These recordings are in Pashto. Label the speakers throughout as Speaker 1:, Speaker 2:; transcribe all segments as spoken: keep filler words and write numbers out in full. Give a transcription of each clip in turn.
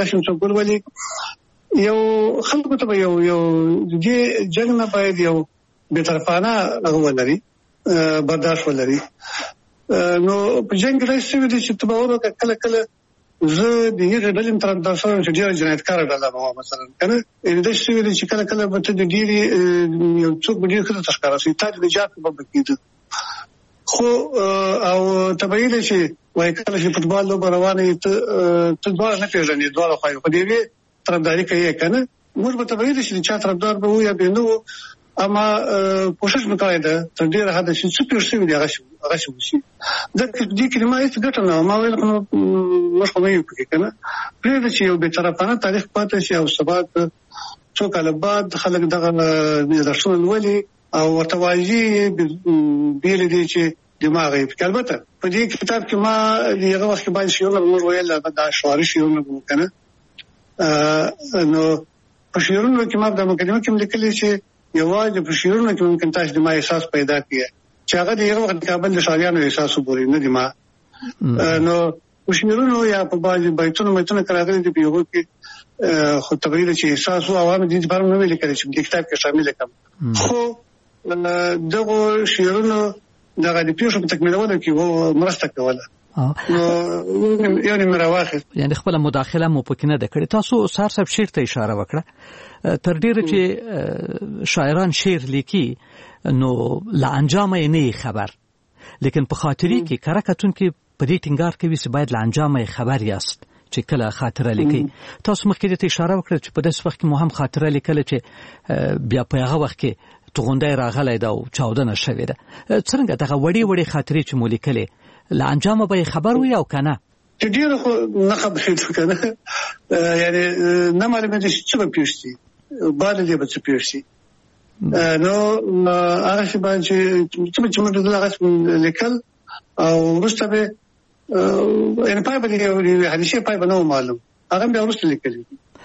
Speaker 1: هغه شم څوک ولولي یو خلکو ته یو یو دې جنگ نه باید یو به طرفانه هغه ولري برداشت ولري نو په جنگ کې څه ویل چې تباور کله کله زه د یوه ډلې تر تاسو چې ډیر جنایتکار ډله وه مثلا کنه د څه ویل چې کله کله به ته د ډیری یو څوک ډیر ښه تشکر شي ته د جات په بکیده خو او تبعیل شي وای کله چې فوتبال لوب روانه ته ته دوه نه پیژنې دوه خو په دې طرفداري کوي کنه موږ به تبعیل شي چې طرفدار به وي یا به نو اما کوشش وکړای دا تر ډیره حد چې څه پیښې وي هغه شي هغه شي دا دې کلمه هیڅ ګټه نه ما ویل نو مخ مې یو پکې کنه پرې چې یو به طرفانه تاریخ پاتې شي او سبات څو کال بعد خلک دغه درسونه ولولي او ورتواجی بیل دي چې دماغ یې البته په دې کتاب کې ما یو وخت باندې شیونه موږ ویل دا شواري شیونه کنه نو په شیرونو کې ما د مقدمه کې لیکلي چې یوازې په شیرونو کې ممکن تاسو د ما احساس پیدا کړئ چې هغه د یو وخت کابل د شاریانو احساس وګوري نه دی ما نو په شیرونو یا په باندې بیتونو متونه کراغلي دی په یو کې خو تبریر چې احساس او عوامل دي په اړه نو لیکل چې د کتاب کې شامل کړم خو دغه شیرونو دغه د پیښو په تکمیلولو کې وو مرسته کوله نو یعنی مراواخه
Speaker 2: یعنی خپل مداخله مو پکې نه د کړې تاسو سار صاحب شعر ته اشاره وکړه تر ډیره چې شاعران شعر لیکي نو لا انجام یې نه خبر لیکن په خاطري کې کرکتون کې په دې ټینګار کوي چې باید لا انجام یې خبر یاست چې کله خاطره لیکي تاسو مخکې ته اشاره وکړه چې په داس وخت کې مو هم خاطره لیکل چې بیا په هغه وخت کې توغندای راغلی دا او چاودنه شوې ده څنګه دغه وړي وړي خاطرې چې مو لیکلې لا انجام به خبر وي او کنه
Speaker 1: چې ډیر خو نه خبرې کنه یعنی نه معلومه دي چې څه پیښتي بعد دې به څه پیښتي نو هغه چې باندې چې چې موږ دغه لیکل او ورسته به ان پای باندې حدیثه پای باندې معلوم هغه به ورسته لیکل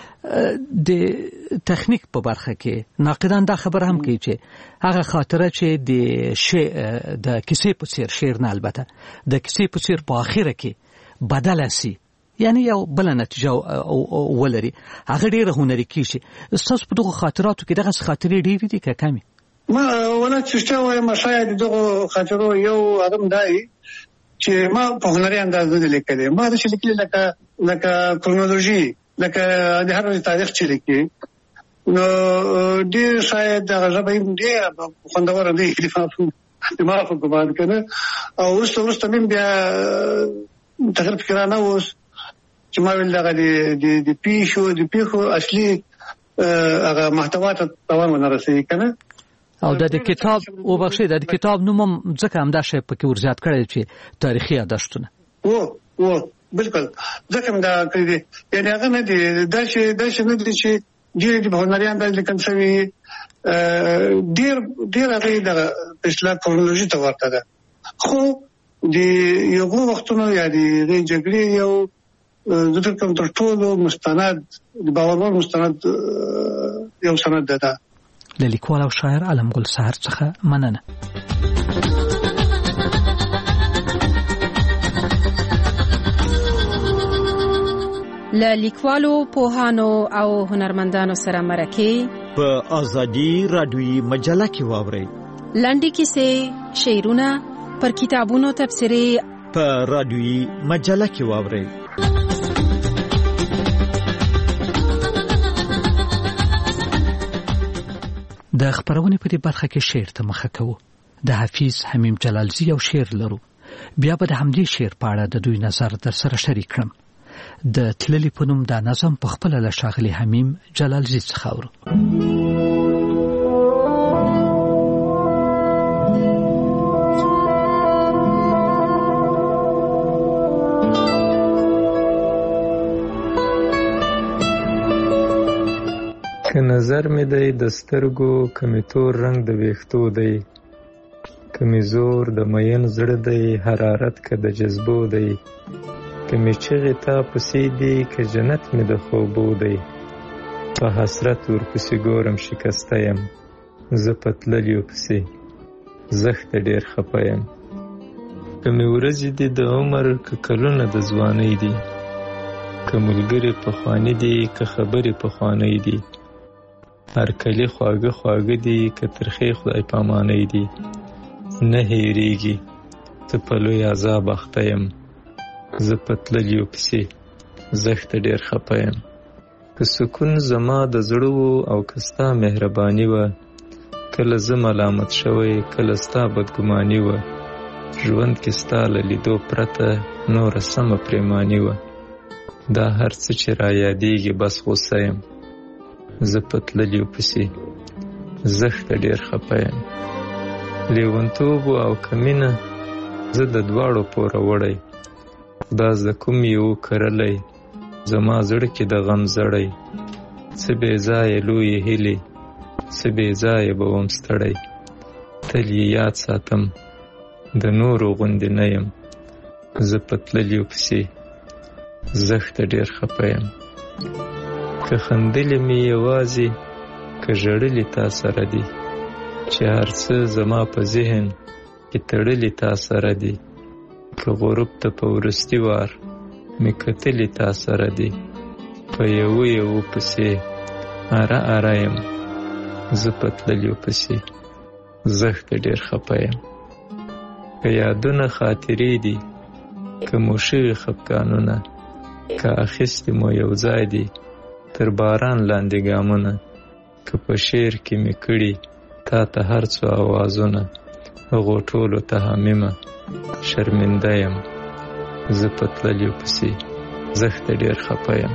Speaker 2: د تخنیک په برخه کې ناقدان دا خبر هم کوي چې هغه خاطره چې د شعر د کیسې په څیر شعر نه البته د کیسې په څیر په اخره کې بدل شي یعنی یو بل نتیجه ولري هغه ډیره هنري کیږي تاسو په دغه خاطراتو کې دغه خاطرې ډیرې دي که کمی
Speaker 1: ما ولا چې وایم شاید دغه خاطرو یو ادم دای چې ما په هنري انداز نه لیکل ما د لیکل لکه لکه کرونولوژي لکه د هر تاریخ چې لیکي نو ډیر شاید دغه ژبه ډیر خوندور دی چې ما په ګمان کنه او ورسته ورسته من بیا تقریبا فکرانه اوس چې ما ویل دغه د د پیښو د پیښو اصلي هغه محتوا ته دوام نه رسېږي کنه
Speaker 2: او د کتاب او بخښي د کتاب نوم ځکه هم دا شی پکې ورزیات کړی چې تاریخي یادښتونه
Speaker 1: او او بالکل ځکه دا کړی یعنی هغه نه دی دا چې دا چې نه دی چې ډېر د هنریان د لیکل شوی ډېر ډېر هغه د اصلاح کرونولوژي ته ورته ده خو د یو وختونو یا د جګړې یو ذکر کوم تر ټولو مستند د باور مستند یو سند ده
Speaker 2: د لیکوال او شاعر علم ګل سحر څخه مننه
Speaker 3: له لیکوالو پوهانو او هنرمندانو سره مرکه
Speaker 4: په ازادي رادیوي مجله کې واورئ
Speaker 3: لنډي کیسې شعرونه پر کتابونو تبصرې
Speaker 4: په رادیوي مجله کې واورئ
Speaker 2: د خبرونه په دې برخه کې شعر ته مخه کوو د حافظ حمیم جلالزی یو شعر لرو بیا به د همدې شعر په اړه د دوی نظر در سره شریک کړم د تللی په نوم دا نظم په خپل له شاغلی حمیم جلالزی څخه اورو
Speaker 5: که نظر می دی د سترګو کمی تور رنگ د ویښتو دی کمی زور د مین زړه دی حرارت که د جذبو دی کمی چغې تا پسې دی که جنت می د خوبو دی په حسرت ورپسې ګورم شکسته یم زه په تللیو پسې زښته ډېر خفه یم کمی ورځې دي د عمر که کلونه د ځوانۍ دي که ملګری پخوانی دي که خبرې پخوانی دي، هر کلی خواږه خواږه دي که ترخې خدای پامانی دي. نه هېرېږي ته په لوی عذاب اخته یم، زه په تللیو پسې زښته ډېر خفه یم. که سکون زما د زړه و او که ستا مهرباني وه، کله زه ملامت شوی کله ستا بدګماني وه. ژوند کې ستا له لیدو پرته نوره سمه پرېماني وه. دا هر څه چې را یادېږي بس غوسه یم، زه په تللیو پسې زښته ډېر خفه یم. لیونتوب او که مینه زه د دواړو پوره وړی، خدا زده کوم یې وکرلی زما زړه کې د غم زړی. څه بې ځایه لویې هیلې څه بې ځایه به وم ستړی. تل یې یاد ساتم د نورو غوندې نه یم، زه په تللیو پسې زښته ډېر خفه یم. که خندلې مې یوازې که ژړلې تا سره دي، چې هر څه زما په ذهن کې تړلې تا سره دي. که غروب ته په وروستي وار مې کتلې تا سره دي، په یوه یوه پسې اره اره یم، زه په تللیو پسې زښته ډېر خفه یم. که یادونه خاطرې دي که مو شوي خفګانونه، که اخیستې مو یو ځای دي تر باران لاندې ګامونه. که په شعر کې مې کړي تا ته هر څو آوازونه، هغو ټولو ته حامیمه شرمنده یم، زه په تللیو پسې زښته ډېر خفه یم.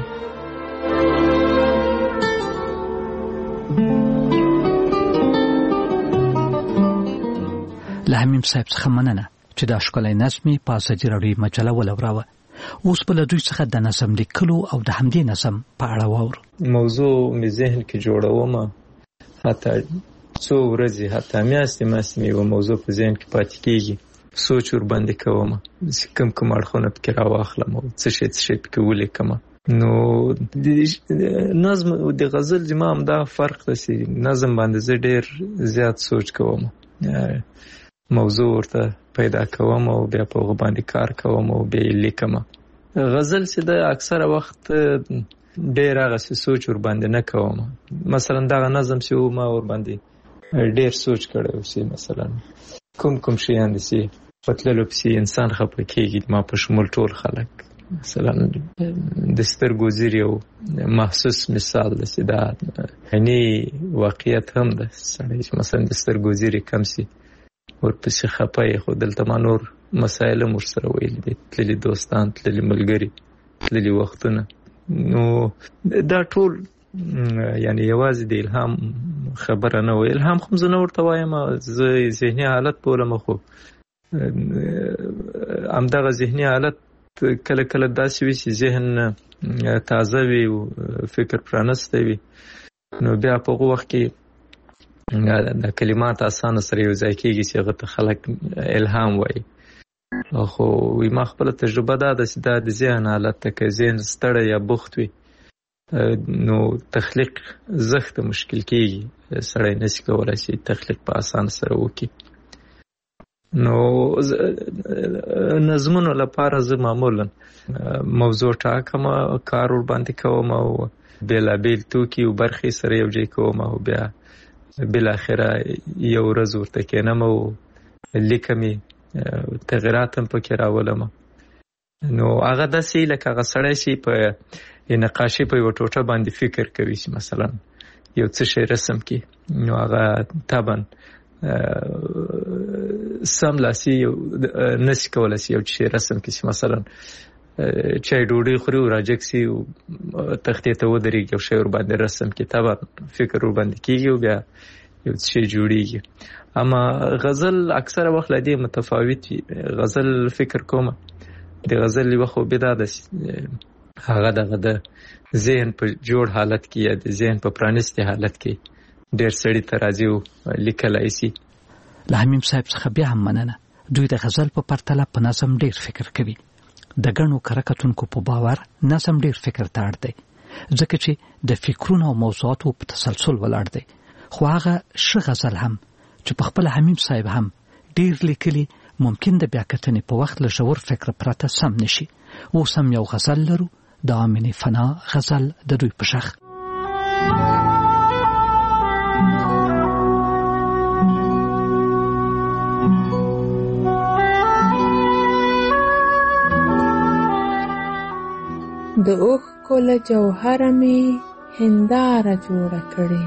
Speaker 2: له حمیم صاحب څخه مننه چې دا ښکلی نظم یې په ازادي راډیو مجله ولوراوه. اوس به له دوی څخه د نظم لیکلو او د همدې نظم په اړه واورو.
Speaker 5: موضوع مې ذهن کې جوړومه، حتی څو ورځې حتی میاشتې میاشتې مې یوه موضوع په ذهن کې پاتې کېږي، سوچ ورباندې کومه چې کوم کوم اړخونه پکې راواخلم او څه شی څه شی پکې ولیکمه. نو د نظم او د غزل زما همدا فرق ده چې نظم باندې زه ډېر زیات سوچ کوم، موضوع ورته پیدا کوم او بیا په هغه باندې کار کوم او بیا یې لیکم. غزل چې د اکثره وخت ډېر هغسې سوچ ورباندې نه کوم. مثلا دغه نظم چې و ما ورباندې ډېر سوچ کړی و چې مثلا کوم کوم شیان دي چې په تللو پسې انسان خفه کېږي، ما په شمول ټول خلک. مثلا د سترګو زیر یو محسوس مثال ده چې دا یعنې واقعیت هم ده. سړی چې مثلا د سترګو زیر کم سي ورپسې خفه یې، خو دلته ما نور مسایل هم ورسره ویلي دي، تللي دوستان، تللي ملګري، تللي وختونه. نو دا ټول یعنی یوازې د الهام خبره نه وي. الهام خو زه نه ورته وایم، زه ذهني حالت بولم، خو همدغه ذهني حالت کله کله داسې وي چې ذهن تازه وي او فکر پرانستی وي، نو بیا په هغه وخت کې د کلمات اسانه سره یو ځای کېږي چې هغه ته خلک الهام وایي. خو وی ما خپله تجربه دا ده چې دا د ذهن حالت ته که ذهن ستړی یا بوخت وي نو تخلیق زښته مشکل کېږي، سړی نشي کولی چې تخلیق په اسانه سره وکړي. نو نظمونو لپاره زه معمولا موضوع ټاکم، کار ورباندې کوم او بېلابېل توکي او برخې سره یو ځای کوم او بیا بالاخره یو ورځ ورته کښېنم او لیکم یې، تغیرات هم پکې راولم. نو هغه داسې لکه هغه سړی چې په نقاشي په یوه ټوټه باندې فکر کوي چې مثلا یو څه شی رسم کړي، نو هغه طبعا سملاسي نشي کولی چې یو شی رسم کړي چې مثلا چای ډوډۍ خوري او راجګ سي تختې ته ودرېږي یو شی ورباندې رسم کړي، طبعا فکر ورباندې کېږي او بیا یو څه شی جوړېږي. اما غزل اکثره وخت له دې متفاوت وي. غزل فکر کوم د غزل یوه خوبي دا ده هغه دغه د ذهن په جوړ حالت کې یا د ذهن په پرانستي حالت کې ډېر سړي ته راځي او لیکلی سي.
Speaker 2: له حمیم صاحب څخه بیا هم مننه. دوی د غزل په پرتله په نظم ډېر فکر کوي. د ګڼو کره کتونکو په باور نظم ډېر فکر ته اړ دی، ځکه چې د فکرونو او موضوعاتو په تسلسل ولاړ دی. خو هغه ښه غزل هم چې په خپل حمیم صاحب هم ډېر لیکلي ممکن د بیا کتنې په وخت له ژور فکر پرته سم نشي. اوس هم یو غزل لرو د امینه فنا غزل د دوی په شخ.
Speaker 6: د اوښ کله جوهره می هنداره جوړه کړې،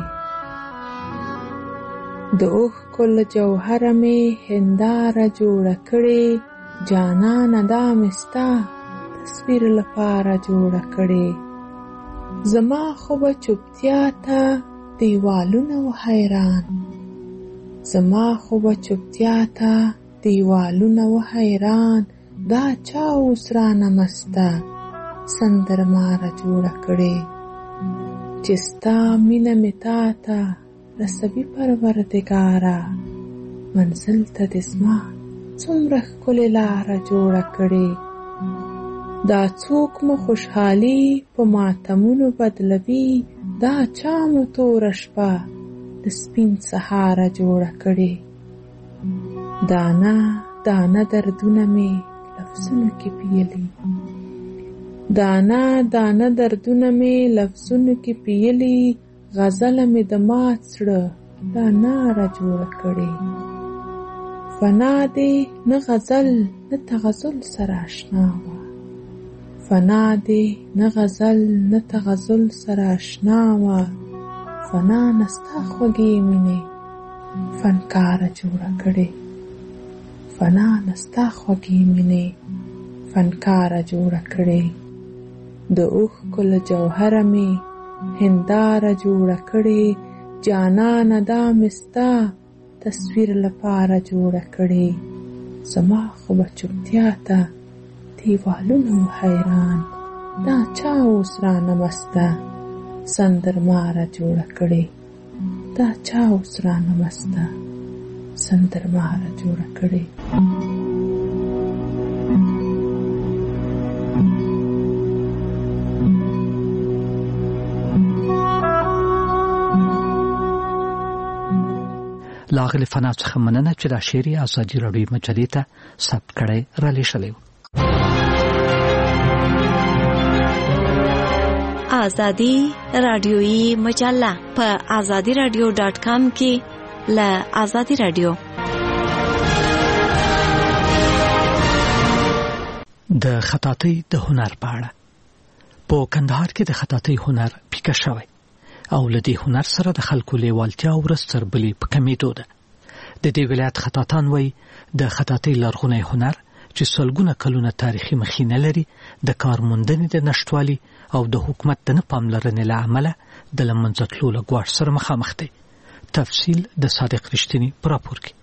Speaker 6: د اوښ کله جوهره می هنداره جوړه کړې، جانانه دا مې ستا تصویر لپاره جوړه کړې. زما خو به چوپتیا ته دیوالونه و حیران، زما خو به چوپتیا ته دیوالونه و حیران، دا چا اوس رانه مسته سندرماره جوړه کړې. چې ستا مینه مې تا ته رسوي پروردګاره، منزل ته دې زما څومره ښکلې لاره جوړه کړې. دا څوک مو خوشحالي په ماتمونو بدلوي، دا چا مو توره شپه د سپین سهاره جوړه کړې. دانه دانه دردونه مې لفظونو کې پیلي، دانه دانه دردونه مې لفظونو کې پیلي، غزله مې د مات زړه لا ناره جوړه کړې. فنا دې نه غزل نه تغزل سره اشنا وه، فنا دې نه غزل نه تغزل سره اشنا وه، فنا نه ستا خوږې مینې فنکاره جوړه کړې، فنا نه ستا خوږې مینې فنکاره جوړه کړې. د اوښ کله جوهره می هنداره جوړه کړې، جانانه دا مې ستا تصویر لپاره جوړه کړې. زما خو به چوپتیا ته دیوالونه و حیران، دا چا اوس رانه مسته سندرماره جوړه کړې، دا چا اوس رانه مسته سندرماره جوړه کړې.
Speaker 2: لاغلی فنا څخه مننه چې دا شعر یې ازادي راډیو مجلې ته ثبت کړی را لېږلی و.
Speaker 7: ازادي راډیوي مجله په ازادي راډیو ډاټ کام کې له ازادي راډیو
Speaker 2: د خطاطۍ د هنر په اړه. په کندهار کې د خطاطۍ هنر پیکه شوی او له دې هنر سره د خلکو لیوالتیا ورځ تر بلې په کمیدو ده. د دې ولایت خطاطان وایي د خطاطۍ لرغونی هنر چې سلګونه کلونه تاریخي مخینه لري، د کارموندنې د نشتوالي او د حکومت د نه پاملرنې له امله د له منځه تلو له ګواښ سره مخامخ دی. تفصیل د صادق رښتیني په راپور کې.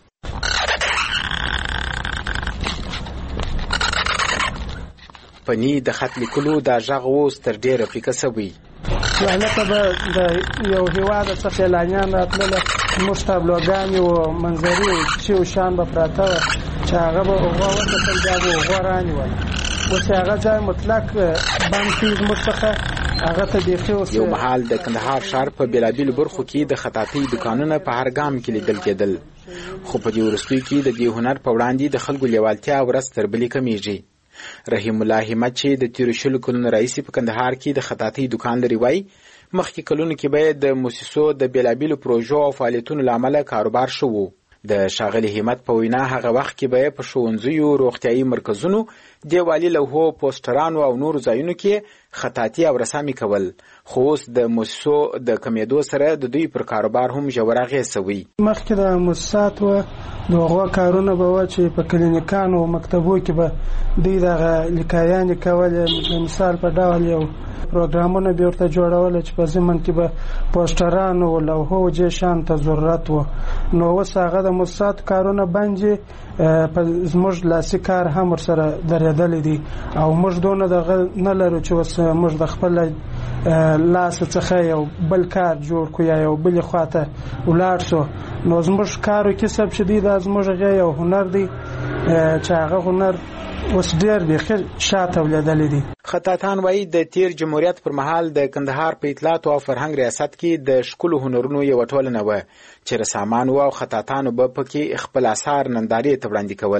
Speaker 8: پنی د خط لیکلو دا غږ اوس تر ډیره پیکه سوی.
Speaker 9: لکه به د یو هیواد څخه اعلانیان راتلله، موږ تابلوګانې و منظرې و چې و شان به پراته وه چې هغه به هغه وکتل بیا به هغه رانیوله. اوس هغه ځای مطلق بند کړي زموږ څخه هغه ته بیخي اوس.
Speaker 8: یو مهال د کندهار ښار په بېلابېلو برخو کې د خطاطۍ دوکانونه په هر ګام کې لیدل کېدل، خو په دې وروستیو کې د دې هنر په وړاندې د خلکو لیوالتیا ورځ تر بلې کمیږي. رحیم الله همت چې د تیرو شلو کلونو راهیسې په کندهار کې د خطاطۍ دکان لري وایي مخکې کلونو کې به د موسسو د بېلابېلو پروژو او فعالیتونو له امله کاروبار ښه و. د ښاغلي همت په وینا هغه وخت کې به په ښوونځیو، روغتیایي مرکزونو، دیوالي لوحو، پوسټرانو او نورو ځایونو کې خطاطي او رسامي کول، خو اوس د موسسو د کمیدو سره د دوی پر کاروبار هم ژور اغېز شوی.
Speaker 9: مخکې د موسساتو د هغو کارونه به وه چې په کلینیکانو او مکتبو کې به دوی دغه لیکایانې کولې. د مثال په ډول یو پروګرامونه به ورته جوړول چې په ضمن کې به پوسټرانو او لوحو جې شان ته ضرورت و. نو اوس هغه د موسساتو کارونه بند په زموږ لاسي کار هم ورسره درېدلی دي او موږ دونه دغه نه لرو چې اوس موږ د خپل لاس څخه یو بل کار جوړ کړو یا یو بلې خواته ولاړ شو. نو زموږ کار او کسب چې دی دا زموږ یو هنر دی چې هغه هنر اوس ډېر بیخي شاته ولیدلی دي.
Speaker 8: خطاطان وایي د تیر جمهوریت پر مهال د کندهار په اطلاعات او فرهنګ ریاست کې د ښکلو هنرونو یوه ټولنه وه چې رسامان و او خطاطانو به پکې خپل اثار نندارې ته وړاندې کول.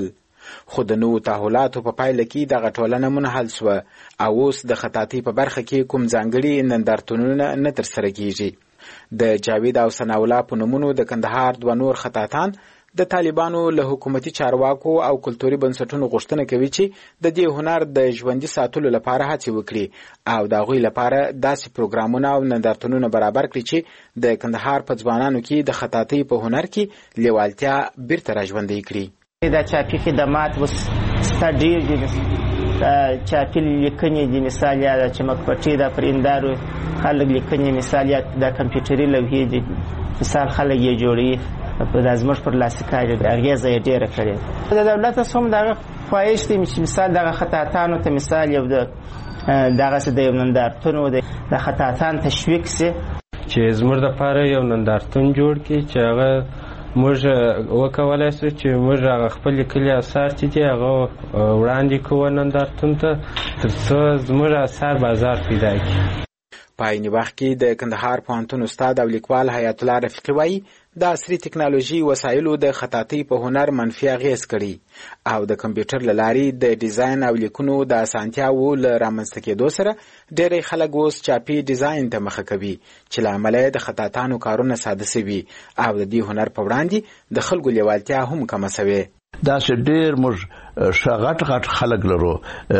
Speaker 8: خو د نوو تحولاتو په پایله کې دغه ټولنه منحل سوه او اوس د خطاطۍ په برخه کې کوم ځانګړي نندارتونونه نه ترسره کیږي. د جاوید او ثناءالله په نومونو د کندهار دوه نور خطاطان د طالبانو له حکومتي چارواکو او کلتوري بنسټونو غوښتنه کوي چې د دې هنر د ژوندي ساتلو لپاره هڅې وکړي او د هغوی لپاره داسې پروګرامونه او نندارتونونه برابر کړي چې د کندهار په ځوانانو کې د خطاطۍ په هنر کې لیوالتیا بیرته راژوندۍ کړي.
Speaker 10: دا چاپي خدمات اوس ستا ډېر دي، چاپي لیکنې دي، مثال یا د چمکپټۍ د پرندارو خلک لیکنې، مثال یا د کمپیوټري لوحې دي، مثال خلک یې جوړوي، دا زموږ پر لاسي کار دی، اغېزه یې ډېره کړې. د دولت اوس هم دغه خواهش دی چې مثال دغه خطاطانو ته مثال یو د دغسې د یو نندارتون د خطاطان تشویق سي
Speaker 5: چې زموږ دپاره یو نندارتون جوړ کړي چې هغه موږ وکولی شو چې موږ هغه خپل لیکلي اثار چې دي هغه وړاندې کوو نندارتون ته تر څو زموږ اثار بازار پیدا کړي.
Speaker 8: په عین وخت کې د کندهار پوهنتون استاد او لیکوال حیات الله رفیقي وایي د عصري ټکنالوژي وسایلو د خطاطۍ په هنر منفي اغېز کړي او د کمپیوټر له لارې د ډیزاین او لیکنو د اسانتیاوو له رامنځته کېدو سره ډېری خلک اوس چاپي ډیزاین ته مخه کوي چې له امله د خطاطانو کارونه ساده سوي او د دې هنر په وړاندې د خلکو لیوالتیا هم کمه سوې.
Speaker 11: دا چې ډېر موږ غټ غټ خلک لرو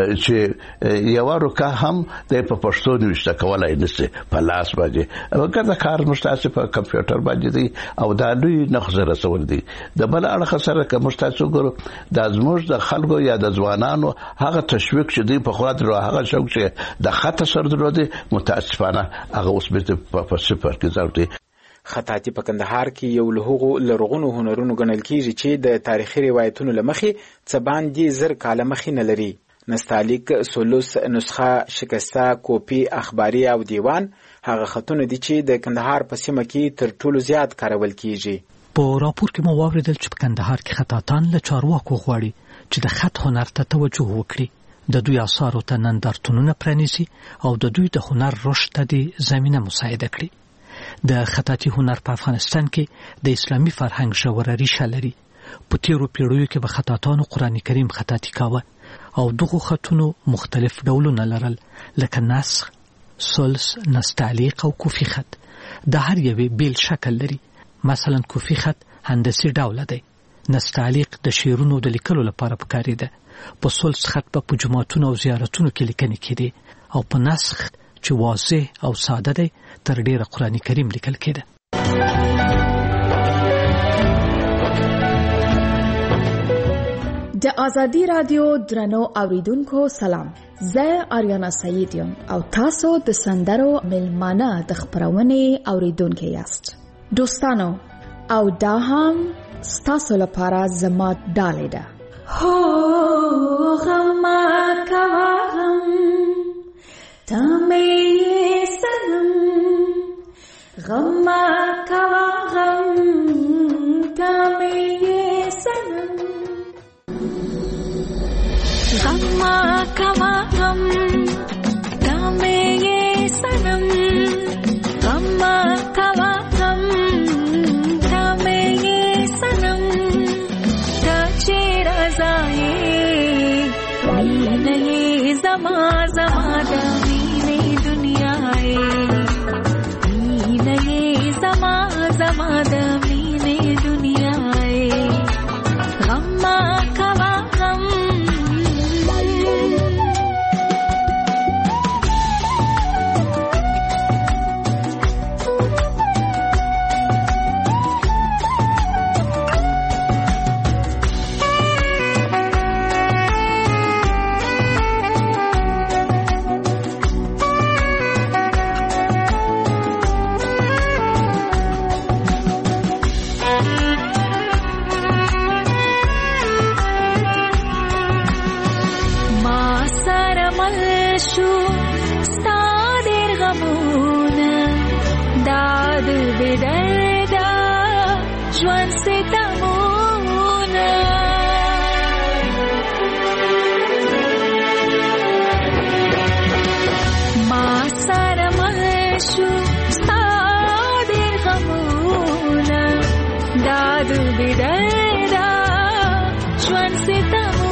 Speaker 11: چې یوه روکه هم د په پښتو نوشته کولی نشي په لاس باندې، ګرده کار موږ تاسې په کمپیوټر باندې دی او دا لوی نقض رسول دی. د بل اړخه سره که موږ تاسو ګورو دا زموږ د خلکو یا د ځوانانو هغه تشویق چې دی پخوا درلود، هغه شوق چې د خط سر درلود، متاسفانه هغه اوس بېرته په صفر کې ځای دی.
Speaker 8: خطاطي په کندهار کې یو له هغو لرغونو هنرونو ګڼل کیږي چې د تاریخي روایتونو له مخې څه باندې زر کاله مخې نه لري. نستعلیق، سولوس، نسخه، شکسته، کوپی، اخباري او دیوان هغه خطونه دي چې د کندهار په سیمه کې تر ټولو زیات کارول کیږي.
Speaker 2: په راپور کې مو واوریدل چې په کندهار کې خطاطان له چارواکو غواړي چې د خط هنر ته توجه وکړي، د دوی آثارو ته نندارتونونه پرانیزي او د دوی د هنر رشد ته د زمینه مساعده کړي. د خطاطي هنر په افغانستان کې د اسلامي فرهنګ ژوره ریشه لري. په تیرو پیړیو کې به خطاطانو قرآن کریم خطاطي کاوه او دغو خطونو مختلف ډولونه لرل لکه نسخ، سلس، نستعلیق او کوفی خط. د هر یوې بیل شکل لري. مثلا کوفی خط هندسي ډوله دی، نستعلیق د شعرونو د لیکلو لپاره پکارېده، په سلس خط په جوماتونو او زیارتونو کې لیکنې کېدې او په نسخ چې واضح او ساده دی تر ډیره قرآن کریم لیکل کېده.
Speaker 12: د آزادی رادیو درنو اوریدونکو سلام، زه آریانا سعید یم او تاسو د سندرو ملمانه د خپرونې اوریدونکو یاست. دوستانو او دا هم ستاسو لپاره زما ډالۍ ده. هو غم کوا غم تمه سنم، غم کوا غم تمه سنم، غم کوا غم تمه سنم، غم کوا غم تمه سنم، تاچه رضای مینه زما زما دمینه دنیای، مینه زما زما دمینه دنیای، غم کوا غم. داد بدردا شوان ستم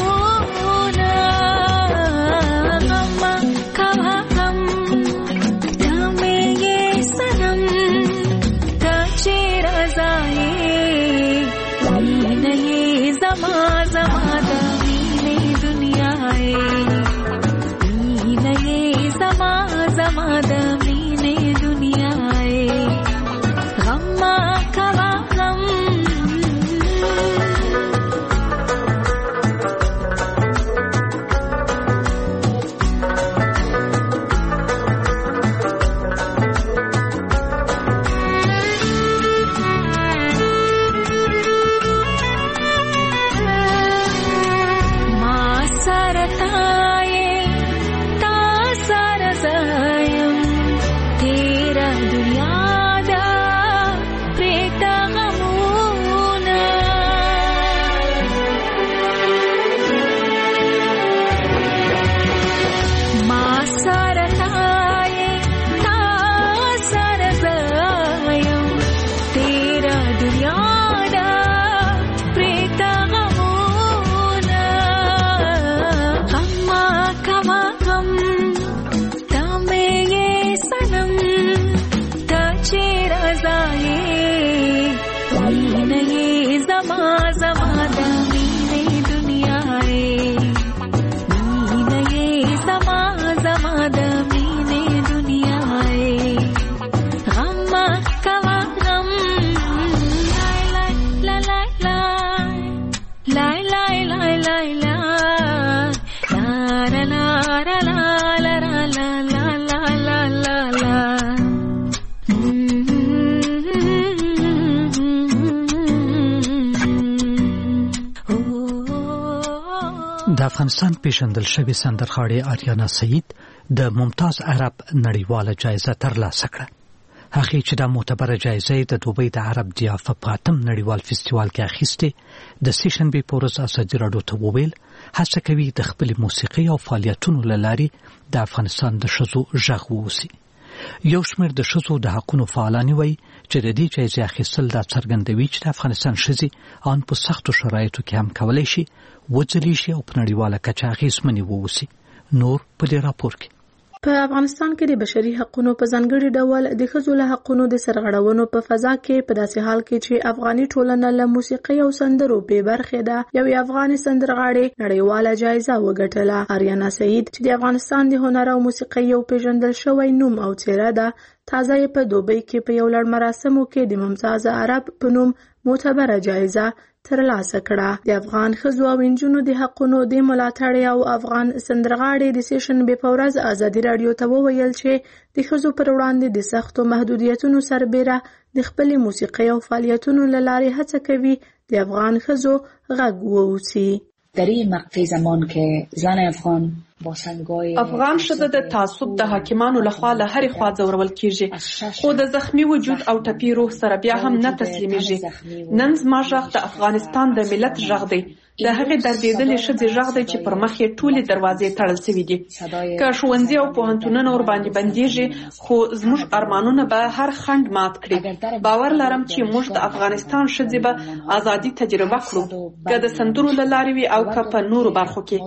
Speaker 2: د افغانستان پیژندل شوی سندرغاړې آریانا سعید د ممتاز عرب نړیواله جایزه ترلاسه کړه. هغه چې د معتبره جایزه د دوبۍ د عرب ضیافه په اتم نړیوال فستیوال کې اخیسته د سې شنبې په ورځ ازادي راډیو ته وویل هڅه کوي د خپل موسیقي او فعالیتونو له لارې د افغانستان د ښځو غږ ووسي. یو شمېر د ښځو د حقونو فعالان وایي چې د دې جایزې اخیستل دا څرګندوي چې د افغانستان ښځې ان په سختو شرایطو کې هم کولی شي وځلیږي او په نړیواله کچه اغېزمنې ووسي. نور په دې راپور کې
Speaker 13: په افغانستان کې د بشري حقوقو په ځانګړي ډول د ښځو له حقوقو د سرغړونو په فضا کې په داسې حال کې چې افغاني ټولنه له موسیقي او سندرو بې برخې ده، یوې افغاني سندرغاړې نړیواله جایزه وګټله. آریانا سعید چې د افغانستان د هنر او موسیقي یو پیژندل شوی نوم او څیره ده، تازه یې په دوبۍ کې په یو لړ مراسمو کې د ممتاز عرب په نوم معتبره جایزه ترلاسه کړه. د افغان ښځو او نجونو د حقونو د ملاتړ او افغان سندرغاړې د سې شنبې په ورځ ازادي راډیو ته وویل چې د ښځو پر وړاندې د سختو محدودیتونو سربېره د خپلې موسیقۍ او فعالیتونو له لارې هڅه کوي د افغان ښځو غږ ووسي.
Speaker 14: در این مقطع زمان که زن افغان
Speaker 15: افغان ښځه د تعصب د حاکمانو لخوا له هرې خوا ځورول کیږي، خو د زخمی وجود او ټپي روح سره بیا هم نه تسلیمیږي. نن زما غږ د افغانستان د ملت غږ دی، د هغې دردېدلې ښځې غږ دی چې پر مخ یې ټولې دروازې تړل شوي دي. که ښوونځي او پوهنتونونه ورباندې بندېږي، خو زموږ ارمانونه به هر خنډ مات کړي. باور لرم چې موږ د افغانستان ښځې به ازادي تجربه کړو، که د سندرو له لارې وي او که په نورو برخو کې.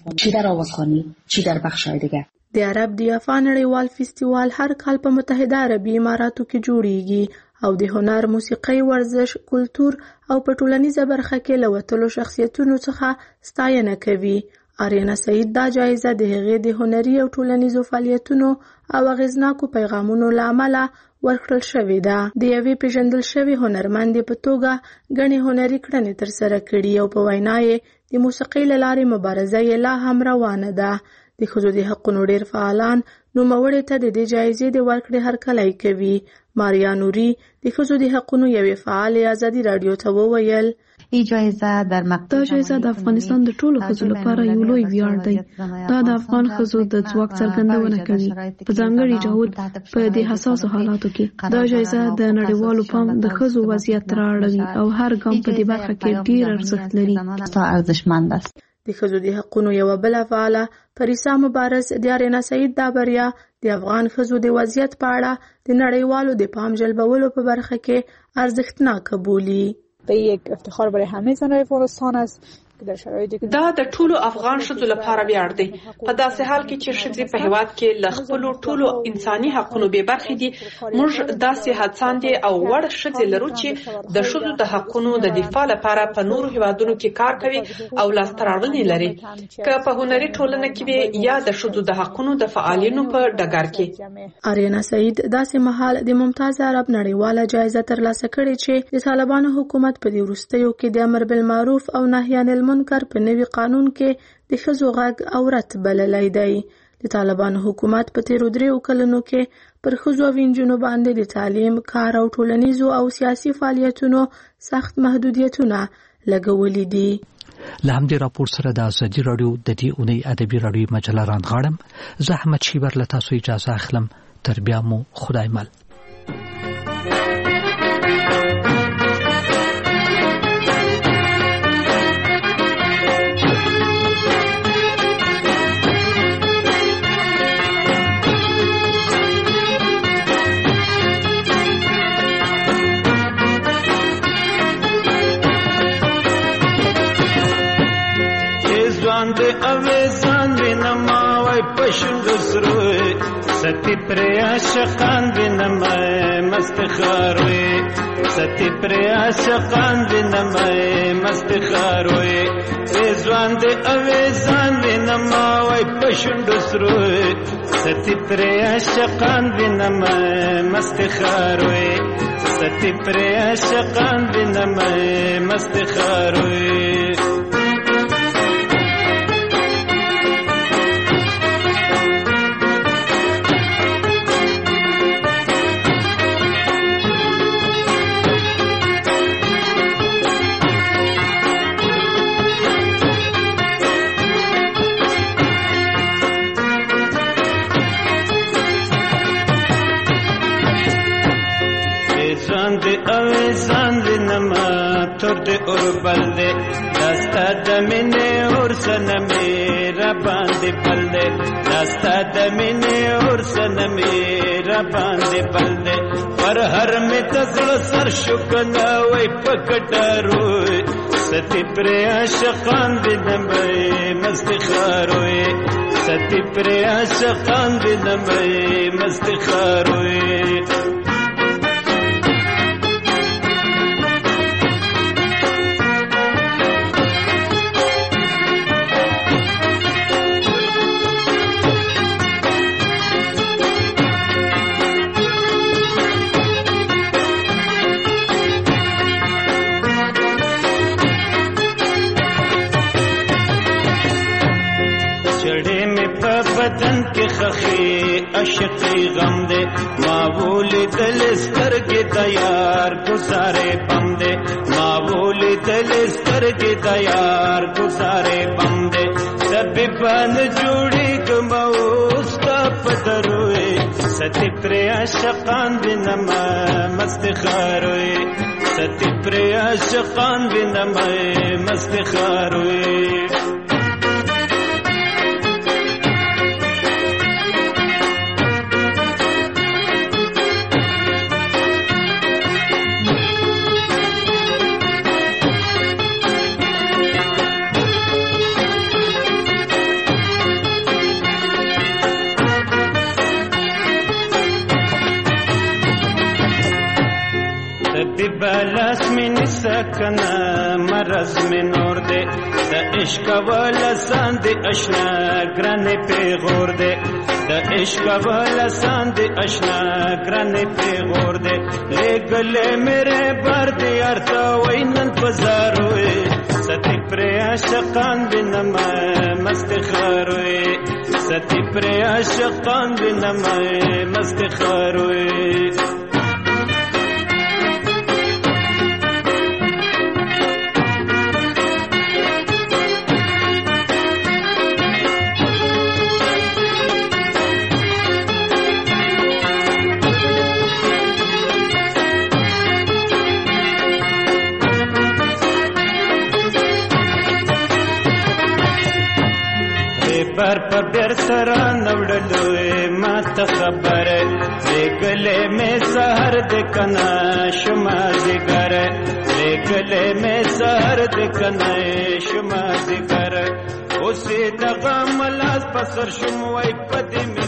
Speaker 14: چی در بخشای دیگه
Speaker 13: د عرب ضیافه نړیوال فستیوال هر کال په متحده عربي اماراتو کې جوړیږي او د هنر، موسیقي، ورزش، کلتور او په ټولنیزه برخه کې له وتلو شخصیتونو څخه ستاینه کوي. آریانا سعید دا جایزه د هغې د هنري او ټولنیزو فعالیتونو او اغیزناکو پیغامونو له امله ورکړل شوې ده. د یوې پیژندل شوې هنرمندې په توګه ګڼې هنري کړنې ترسره کړي او په وینا یې د موسیقۍ له لارې مبارزه یې لا هم روانه ده. د ښځو د حقونو ډېر فعالان نوموړې ته د دې جایزې د ورکړې هرکلی کوي. ماریا نوري د ښځو د حقونو یوې فعالې ازادي راډیو ته وویل
Speaker 16: دا جایزه د افغانستان د ټولو ښځو لپاره یو لوی ویاړ دی. دا د افغان ښځو د ځواک څرګندونه کوي، په ځانګړي ډول په دې حساسو حالاتو کې. دا جایزه د نړیوالو پام د ښځو وضعیت رااړوي او هر ګام په دې برخه کې ډیر ارزښت لري.
Speaker 13: د ښځو د حقونو یوه بله فعاله پریسا مبارز د آریانا سعید دا بریا د افغان ښځو د وضعیت په اړه د نړیوالو د پام جلبولو په برخه کې ارزښتناکه بولي.
Speaker 17: یک افتخار برای همه زنان افغانستان است.
Speaker 15: دا د ټولو افغان ښځو لپاره ویاړ دی، په داسې حال کې چې ښځې په هېواد کې له خپلو ټولو انساني حقونو بې برخې دي. موږ داسې هڅاندې او وړ ښځې لرو چې د ښځو د حقونو د دفاع لپاره په نورو هېوادونو کې کار کوي او لاسته راوړنې لري، که په هنري ټولنه کې وي یا د ښځو د حقونو د فعالینو په ډګر کې.
Speaker 13: آریانا سعید داسې مهال د ممتاز عرب نړیواله جایزه ترلاسه کړې چې د طالبانو حکومت په دې وروستیو کې د امر بالمعروف او نهي عن المنکر په نوي قانون کې د ښځو غږ عورت بللی دی. د طالبانو حکومت په تیرو دریو کلونو کې پر ښځو او نجونو باندې د تعلیم، کار او ټولنیزو او سیاسي فعالیتونو سخت محدودیتونه لګولي دي.
Speaker 2: له همدې راپور سره د ازادي راډیو د دې اونۍ ادبي راډیوي مجله رانغاړم. زه احمد شیبر له تاسو اجازه اخلم. تر بیا مو خدای مل.
Speaker 18: ستی پریا شقان بینمای مستخاروی ستی پریا شقان بینمای مستخاروی زوان دی اویزان بینمای پشند سروی ستی پریا شقان بینمای مستخاروی ستی پریا شقان بینمای مستخاروی ځوان دې او ځان وینم تور دې اور بل دې داستا د مینې اور سنمې را باندې بل دې داستا د مینې اور سنمې را باندې بل دې پر هر می تزړه سر شو کنه وای پکټاروي ستی پر عاشقان وینم مست خاروي ستی پر عاشقان وینم مست خاروي بدن کې خخي عشقي غم دے ماولی دل سترګې د یار گزارې بم دے ماولی دل سترګې د یار گزارې بم دے سبي بان جوړي ګموستا پدروي ستی پر عاشقان وینم مست خاروي ستی پر عاشقان وینم مست خاروي بلاس من سکنا مرز من نور دے دا عشق والا ساند اشنا گران پہ غور دے دا عشق والا ساند اشنا گران پہ غور دے لے گلے میرے بار دے ارتا وینن بزاروئے ستی پر عاشقان بنم مست خاروئے ستی پر عاشقان بنم مست خاروئے بر په بیر سره نوړلوې ما ته خبره لګلې مې سحر د کنا شما زګر لګلې مې سحر د کنا شما زګر اوسې دغه ملاس پسر شم وای پدې